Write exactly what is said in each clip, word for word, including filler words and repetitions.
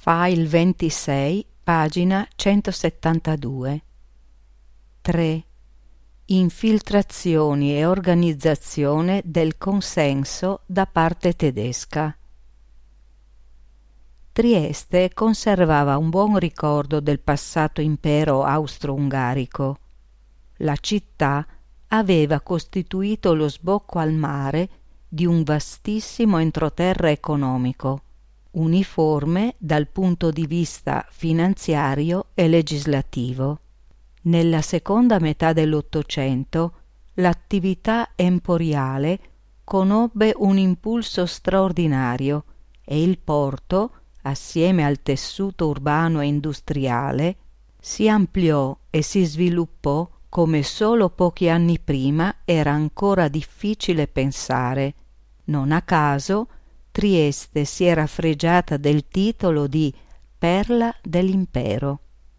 File ventisei, pagina centosettantadue. tre. Infiltrazioni e organizzazione del consenso da parte tedesca. Trieste conservava un buon ricordo del passato impero austro-ungarico. La città aveva costituito lo sbocco al mare di un vastissimo entroterra economico, uniforme dal punto di vista finanziario e legislativo. Nella seconda metà dell'Ottocento l'attività emporiale conobbe un impulso straordinario e il porto, assieme al tessuto urbano e industriale, si ampliò e si sviluppò come solo pochi anni prima era ancora difficile pensare. Non a caso Trieste si era fregiata del titolo di Perla dell'impero.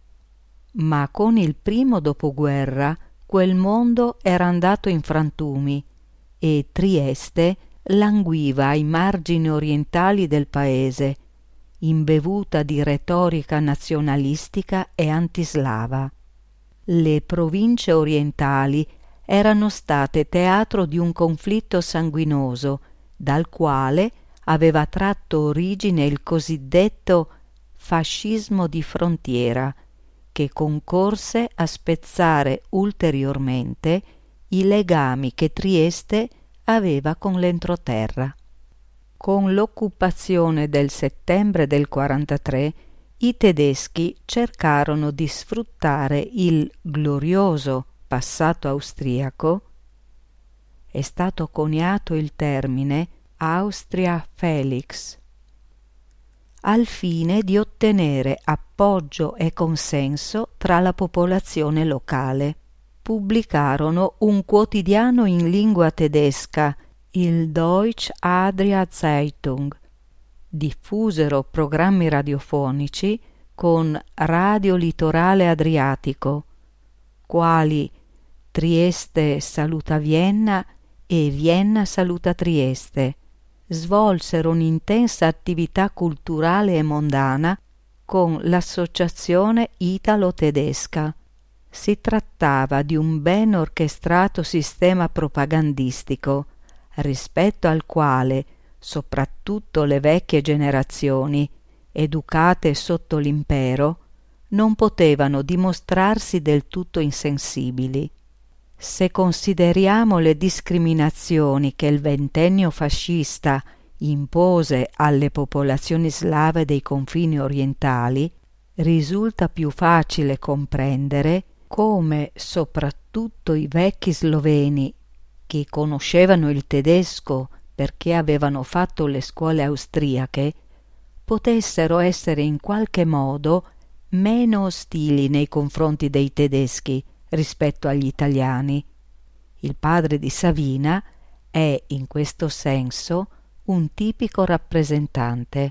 Ma con il primo dopoguerra quel mondo era andato in frantumi e Trieste languiva ai margini orientali del paese, imbevuta di retorica nazionalistica e antislava. Le province orientali erano state teatro di un conflitto sanguinoso, dal quale aveva tratto origine il cosiddetto fascismo di frontiera, che concorse a spezzare ulteriormente i legami che Trieste aveva con l'entroterra. Con l'occupazione del settembre del quarantatré i tedeschi cercarono di sfruttare il glorioso passato austriaco. È stato coniato il termine Austria Felix, al fine di ottenere appoggio e consenso tra la popolazione locale. Pubblicarono un quotidiano in lingua tedesca, il Deutsche Adria Zeitung, diffusero programmi radiofonici con Radio Litorale Adriatico, quali Trieste saluta Vienna e Vienna saluta Trieste. Svolsero un'intensa attività culturale e mondana con l'associazione italo-tedesca. Si trattava di un ben orchestrato sistema propagandistico, rispetto al quale soprattutto le vecchie generazioni, educate sotto l'impero, non potevano dimostrarsi del tutto insensibili. Se consideriamo le discriminazioni che il ventennio fascista impose alle popolazioni slave dei confini orientali, risulta più facile comprendere come soprattutto i vecchi sloveni, che conoscevano il tedesco perché avevano fatto le scuole austriache, potessero essere in qualche modo meno ostili nei confronti dei tedeschi rispetto agli italiani. Il padre di Savina è in questo senso un tipico rappresentante.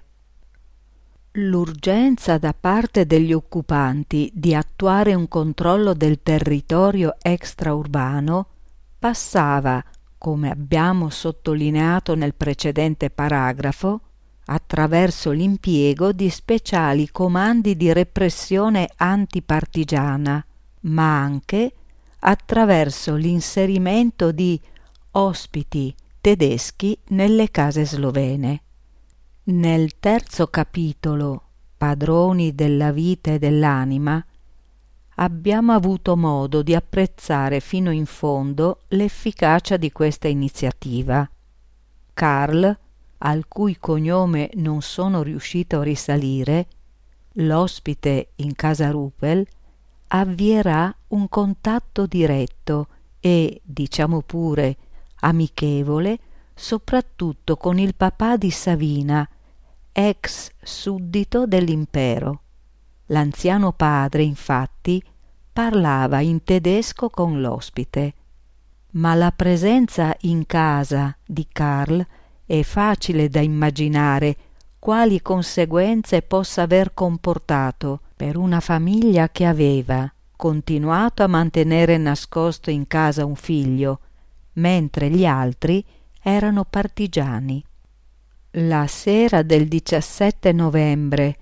L'urgenza da parte degli occupanti di attuare un controllo del territorio extraurbano passava, come abbiamo sottolineato nel precedente paragrafo, attraverso l'impiego di speciali comandi di repressione antipartigiana, ma anche attraverso l'inserimento di ospiti tedeschi nelle case slovene. Nel terzo capitolo, Padroni della vita e dell'anima, abbiamo avuto modo di apprezzare fino in fondo l'efficacia di questa iniziativa. Karl, al cui cognome non sono riuscito a risalire, l'ospite in casa Ruppel, avvierà un contatto diretto e, diciamo pure, amichevole, soprattutto con il papà di Savina, ex suddito dell'impero. L'anziano padre, infatti, parlava in tedesco con l'ospite, ma la presenza in casa di Karl è facile da immaginare quali conseguenze possa aver comportato per una famiglia che aveva continuato a mantenere nascosto in casa un figlio, mentre gli altri erano partigiani. La sera del diciassette novembre,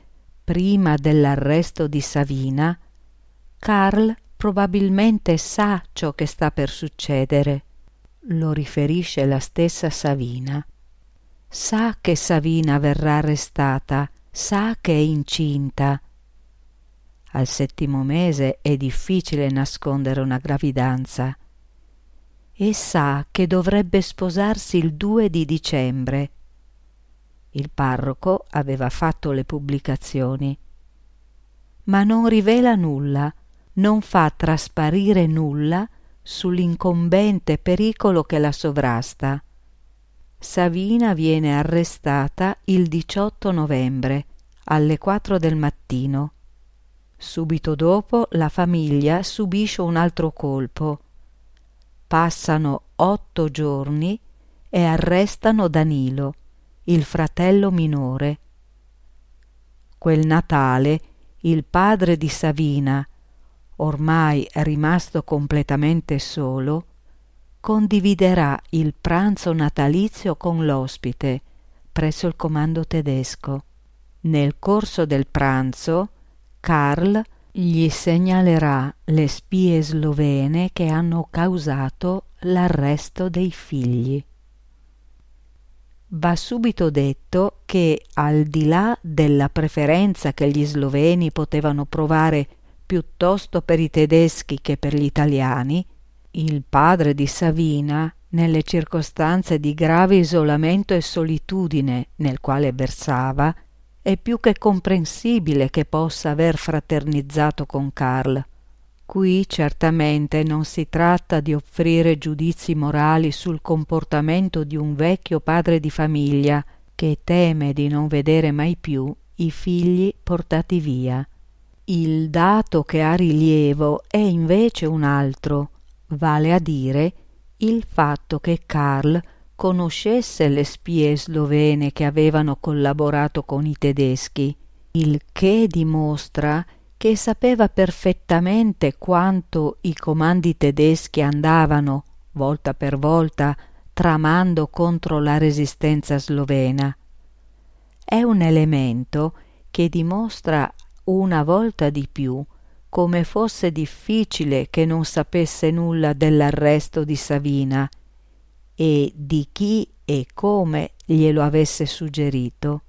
prima dell'arresto di Savina, Karl probabilmente sa ciò che sta per succedere. Lo riferisce la stessa Savina. Sa che Savina verrà arrestata, sa che è incinta. Al settimo mese è difficile nascondere una gravidanza. E sa che dovrebbe sposarsi il due di dicembre. Il parroco aveva fatto le pubblicazioni, ma non rivela nulla, non fa trasparire nulla sull'incombente pericolo che la sovrasta. Savina viene arrestata il diciotto novembre alle quattro del mattino. Subito dopo la famiglia subisce un altro colpo. Passano otto giorni e arrestano Danilo, il fratello minore. Quel Natale il padre di Savina, ormai rimasto completamente solo, condividerà il pranzo natalizio con l'ospite presso il comando tedesco. Nel corso del pranzo Karl gli segnalerà le spie slovene che hanno causato l'arresto dei figli. Va subito detto che, al di là della preferenza che gli sloveni potevano provare piuttosto per i tedeschi che per gli italiani, il padre di Savina, nelle circostanze di grave isolamento e solitudine nel quale versava, è più che comprensibile che possa aver fraternizzato con Karl. Qui certamente non si tratta di offrire giudizi morali sul comportamento di un vecchio padre di famiglia che teme di non vedere mai più i figli portati via. Il dato che ha rilievo è invece un altro, vale a dire il fatto che Karl conoscesse le spie slovene che avevano collaborato con i tedeschi, il che dimostra che sapeva perfettamente quanto i comandi tedeschi andavano, volta per volta, tramando contro la resistenza slovena. È un elemento che dimostra una volta di più come fosse difficile che non sapesse nulla dell'arresto di Savina e di chi e come glielo avesse suggerito.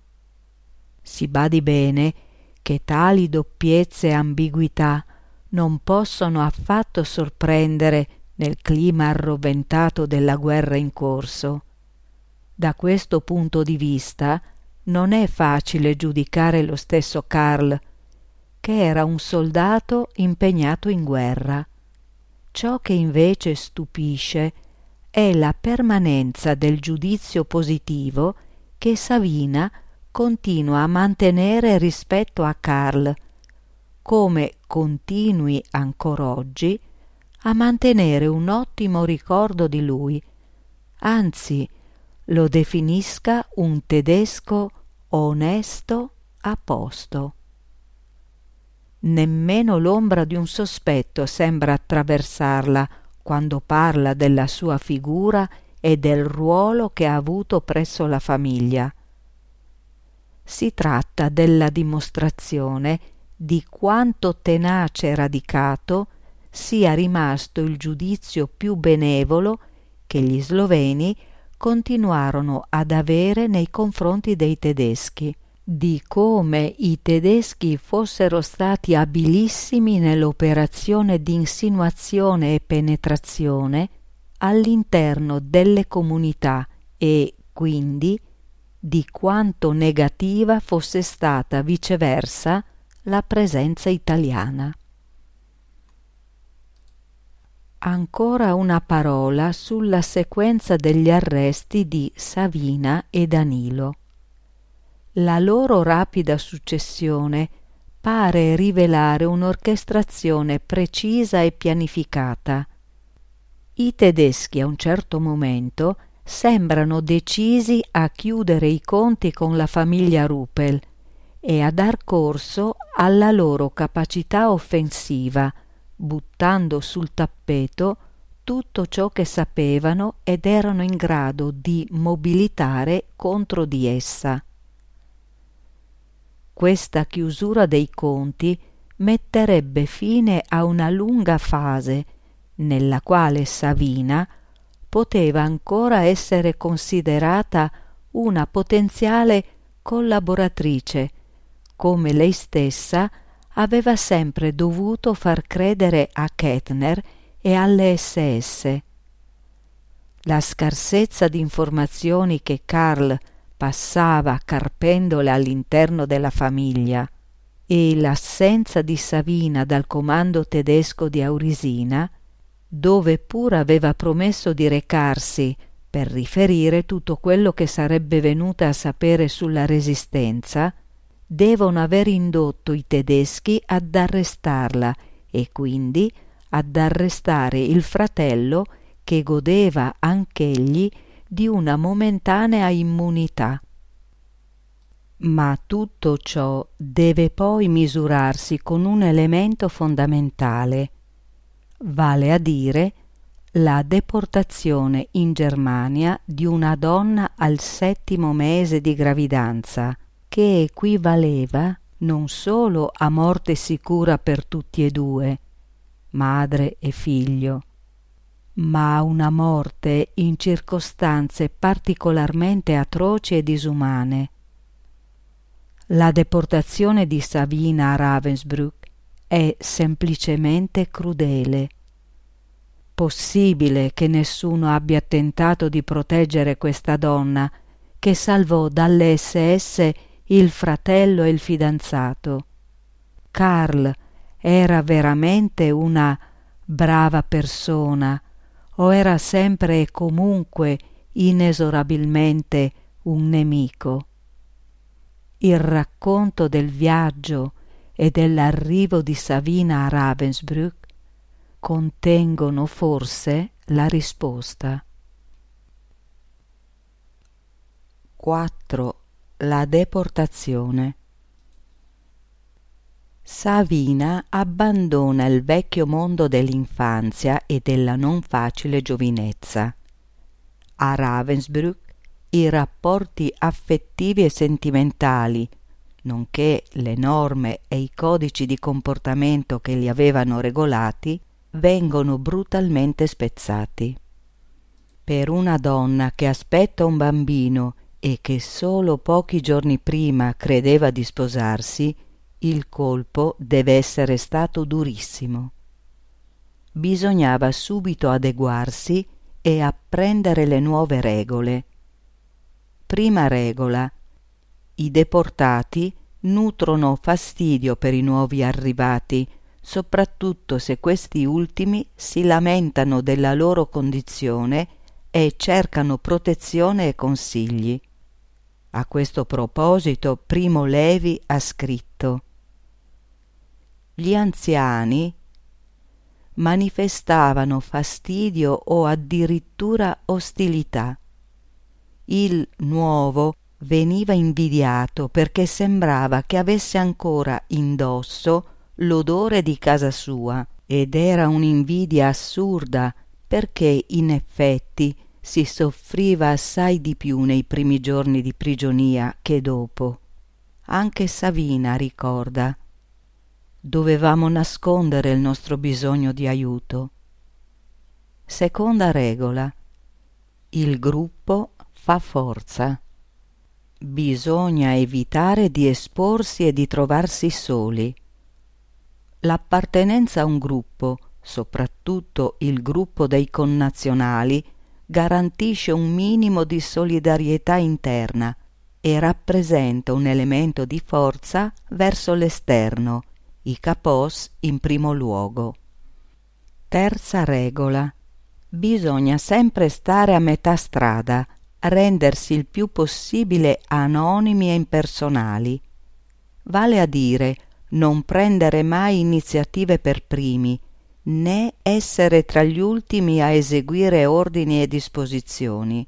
Si badi bene che tali doppiezze e ambiguità non possono affatto sorprendere nel clima arroventato della guerra in corso. Da questo punto di vista non è facile giudicare lo stesso Karl, che era un soldato impegnato in guerra. Ciò che invece stupisce è la permanenza del giudizio positivo che Savina continua a mantenere rispetto a Karl, come continui ancora oggi a mantenere un ottimo ricordo di lui, anzi lo definisca un tedesco onesto a posto. Nemmeno l'ombra di un sospetto sembra attraversarla quando parla della sua figura e del ruolo che ha avuto presso la famiglia. Si tratta della dimostrazione di quanto tenace e radicato sia rimasto il giudizio più benevolo che gli sloveni continuarono ad avere nei confronti dei tedeschi, di come i tedeschi fossero stati abilissimi nell'operazione di insinuazione e penetrazione all'interno delle comunità e, quindi, di quanto negativa fosse stata viceversa la presenza italiana. Ancora una parola sulla sequenza degli arresti di Savina e Danilo. La loro rapida successione pare rivelare un'orchestrazione precisa e pianificata. I tedeschi a un certo momento sembrano decisi a chiudere i conti con la famiglia Ruppel e a dar corso alla loro capacità offensiva, buttando sul tappeto tutto ciò che sapevano ed erano in grado di mobilitare contro di essa. Questa chiusura dei conti metterebbe fine a una lunga fase nella quale Savina poteva ancora essere considerata una potenziale collaboratrice, come lei stessa aveva sempre dovuto far credere a Kettner e alle esse esse. La scarsezza di informazioni che Karl passava carpendole all'interno della famiglia e l'assenza di Savina dal comando tedesco di Aurisina, dove pur aveva promesso di recarsi per riferire tutto quello che sarebbe venuta a sapere sulla resistenza, devono aver indotto i tedeschi ad arrestarla e quindi ad arrestare il fratello che godeva anch'egli di una momentanea immunità. Ma tutto ciò deve poi misurarsi con un elemento fondamentale, vale a dire la deportazione in Germania di una donna al settimo mese di gravidanza, che equivaleva non solo a morte sicura per tutti e due, madre e figlio, ma a una morte in circostanze particolarmente atroci e disumane. La deportazione di Savina a Ravensbrück è semplicemente crudele. Possibile che nessuno abbia tentato di proteggere questa donna che salvò dalle esse esse il fratello e il fidanzato? Karl era veramente una brava persona o era sempre e comunque inesorabilmente un nemico? Il racconto del viaggio e dell'arrivo di Savina a Ravensbrück contengono forse la risposta. quattro. La deportazione. Savina abbandona il vecchio mondo dell'infanzia e della non facile giovinezza. A Ravensbrück i rapporti affettivi e sentimentali, nonché le norme e i codici di comportamento che li avevano regolati, vengono brutalmente spezzati. Per una donna che aspetta un bambino e che solo pochi giorni prima credeva di sposarsi, il colpo deve essere stato durissimo. Bisognava subito adeguarsi e apprendere le nuove regole. Prima regola: i deportati nutrono fastidio per i nuovi arrivati, soprattutto se questi ultimi si lamentano della loro condizione e cercano protezione e consigli. A questo proposito Primo Levi ha scritto: gli anziani manifestavano fastidio o addirittura ostilità. Il nuovo veniva invidiato perché sembrava che avesse ancora indosso l'odore di casa sua, ed era un'invidia assurda perché in effetti si soffriva assai di più nei primi giorni di prigionia che dopo. Anche Savina ricorda: dovevamo nascondere il nostro bisogno di aiuto. Seconda regola: il gruppo fa forza. Bisogna evitare di esporsi e di trovarsi soli. L'appartenenza a un gruppo, soprattutto il gruppo dei connazionali, garantisce un minimo di solidarietà interna e rappresenta un elemento di forza verso l'esterno, i capos in primo luogo. Terza regola: bisogna sempre stare a metà strada, rendersi il più possibile anonimi e impersonali. Vale a dire, non prendere mai iniziative per primi, né essere tra gli ultimi a eseguire ordini e disposizioni.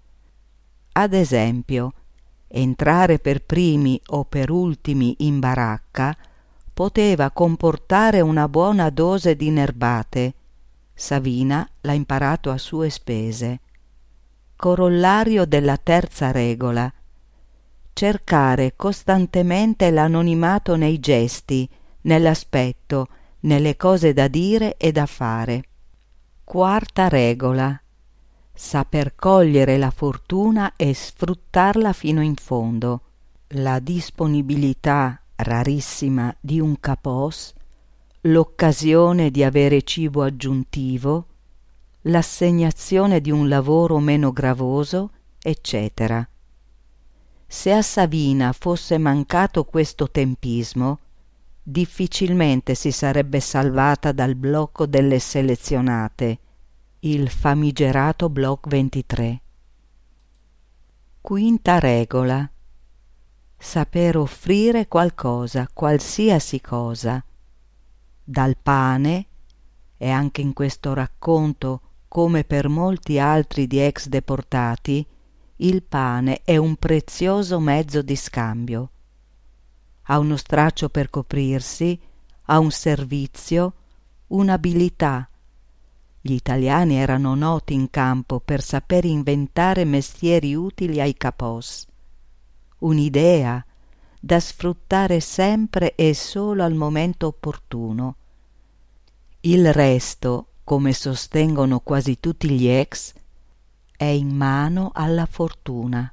Ad esempio, entrare per primi o per ultimi in baracca poteva comportare una buona dose di nerbate. Savina l'ha imparato a sue spese. Corollario della terza regola: cercare costantemente l'anonimato nei gesti, nell'aspetto, nelle cose da dire e da fare. Quarta regola: saper cogliere la fortuna e sfruttarla fino in fondo. La disponibilità rarissima di un capos, l'occasione di avere cibo aggiuntivo, l'assegnazione di un lavoro meno gravoso, eccetera. Se a Savina fosse mancato questo tempismo, difficilmente si sarebbe salvata dal blocco delle selezionate, il famigerato Bloc ventitré. Quinta regola: saper offrire qualcosa, qualsiasi cosa. Dal pane, e anche in questo racconto, come per molti altri di ex deportati, il pane è un prezioso mezzo di scambio. Ha uno straccio per coprirsi, ha un servizio, un'abilità. Gli italiani erano noti in campo per saper inventare mestieri utili ai capos. Un'idea da sfruttare sempre e solo al momento opportuno. Il resto, come sostengono quasi tutti gli ex, è in mano alla fortuna.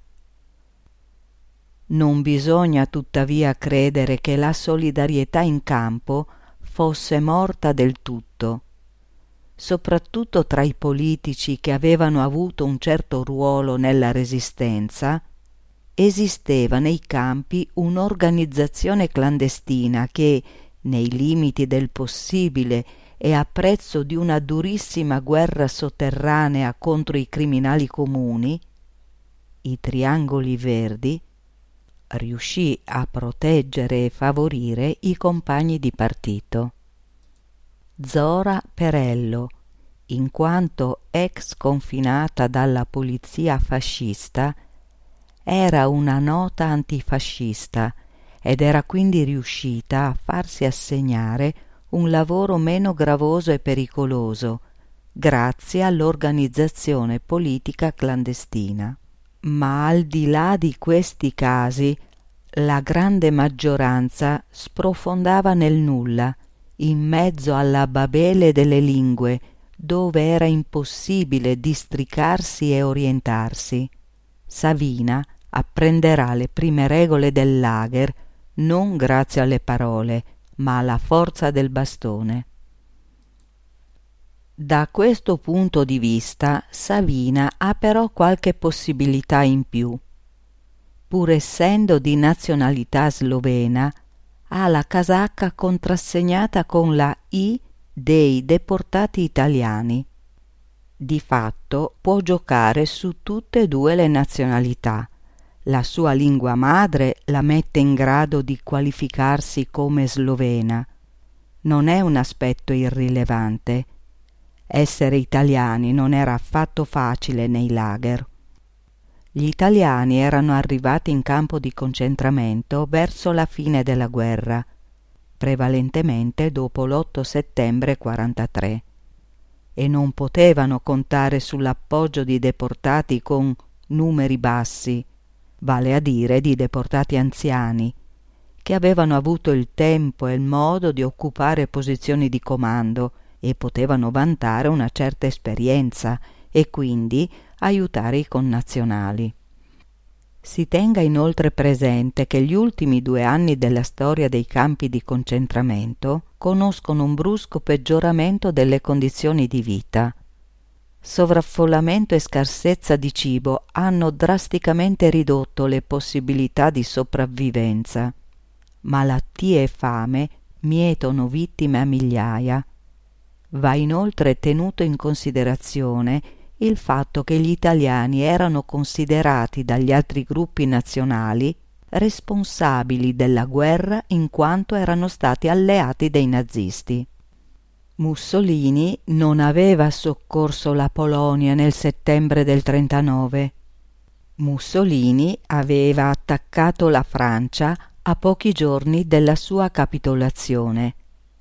Non bisogna tuttavia credere che la solidarietà in campo fosse morta del tutto. Soprattutto tra i politici che avevano avuto un certo ruolo nella resistenza, esisteva nei campi un'organizzazione clandestina che, nei limiti del possibile e a prezzo di una durissima guerra sotterranea contro i criminali comuni, i Triangoli Verdi, riuscì a proteggere e favorire i compagni di partito. Zora Perello, in quanto ex confinata dalla polizia fascista, era una nota antifascista ed era quindi riuscita a farsi assegnare un lavoro meno gravoso e pericoloso, grazie all'organizzazione politica clandestina. Ma al di là di questi casi, la grande maggioranza sprofondava nel nulla, in mezzo alla babele delle lingue, dove era impossibile districarsi e orientarsi. Savina apprenderà le prime regole del lager non grazie alle parole, ma alla forza del bastone. Da questo punto di vista Savina ha però qualche possibilità in più. Pur essendo di nazionalità slovena, ha la casacca contrassegnata con la I dei deportati italiani. Di fatto può giocare su tutte e due le nazionalità. La sua lingua madre la mette in grado di qualificarsi come slovena. Non è un aspetto irrilevante. Essere italiani non era affatto facile nei lager. Gli italiani erano arrivati in campo di concentramento verso la fine della guerra, prevalentemente dopo l'otto settembre quarantatré, e non potevano contare sull'appoggio di deportati con numeri bassi, vale a dire di deportati anziani, che avevano avuto il tempo e il modo di occupare posizioni di comando e potevano vantare una certa esperienza e quindi aiutare i connazionali. Si tenga inoltre presente che gli ultimi due anni della storia dei campi di concentramento conoscono un brusco peggioramento delle condizioni di vita. Sovraffollamento e scarsezza di cibo hanno drasticamente ridotto le possibilità di sopravvivenza. Malattie e fame mietono vittime a migliaia. Va inoltre tenuto in considerazione il fatto che gli italiani erano considerati dagli altri gruppi nazionali responsabili della guerra in quanto erano stati alleati dei nazisti. Mussolini non aveva soccorso la Polonia nel settembre del trentanove. Mussolini aveva attaccato la Francia a pochi giorni della sua capitolazione.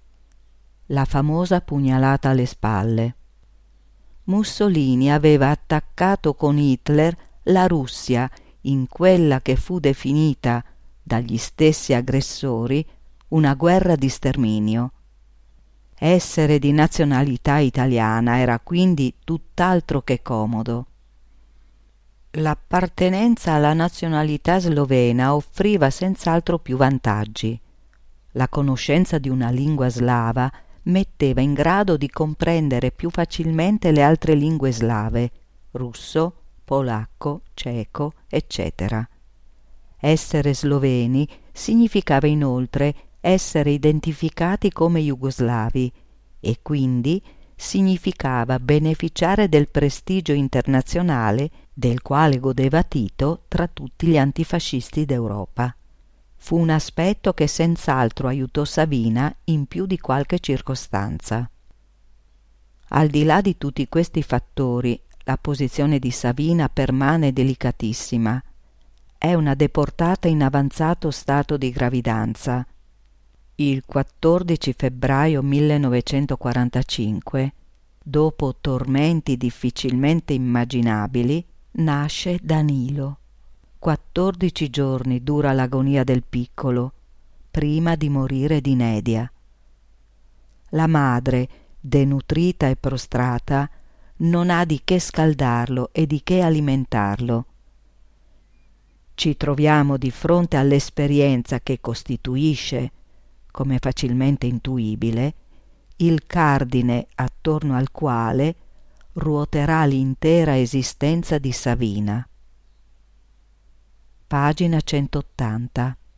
La famosa pugnalata alle spalle. Mussolini aveva attaccato con Hitler la Russia in quella che fu definita dagli stessi aggressori una guerra di sterminio. Essere di nazionalità italiana era quindi tutt'altro che comodo. L'appartenenza alla nazionalità slovena offriva senz'altro più vantaggi. La conoscenza di una lingua slava metteva in grado di comprendere più facilmente le altre lingue slave, russo, polacco, ceco, eccetera. Essere sloveni significava inoltre essere identificati come jugoslavi e quindi significava beneficiare del prestigio internazionale del quale godeva Tito tra tutti gli antifascisti d'Europa. Fu un aspetto che senz'altro aiutò Savina in più di qualche circostanza. Al di là di tutti questi fattori, la posizione di Savina permane delicatissima. È una deportata in avanzato stato di gravidanza. Il quattordici febbraio millenovecentoquarantacinque, dopo tormenti difficilmente immaginabili, nasce Danilo. Quattordici giorni dura l'agonia del piccolo, prima di morire di inedia. La madre, denutrita e prostrata, non ha di che scaldarlo e di che alimentarlo. Ci troviamo di fronte all'esperienza che costituisce, come facilmente intuibile, il cardine attorno al quale ruoterà l'intera esistenza di Savina. Pagina centottanta.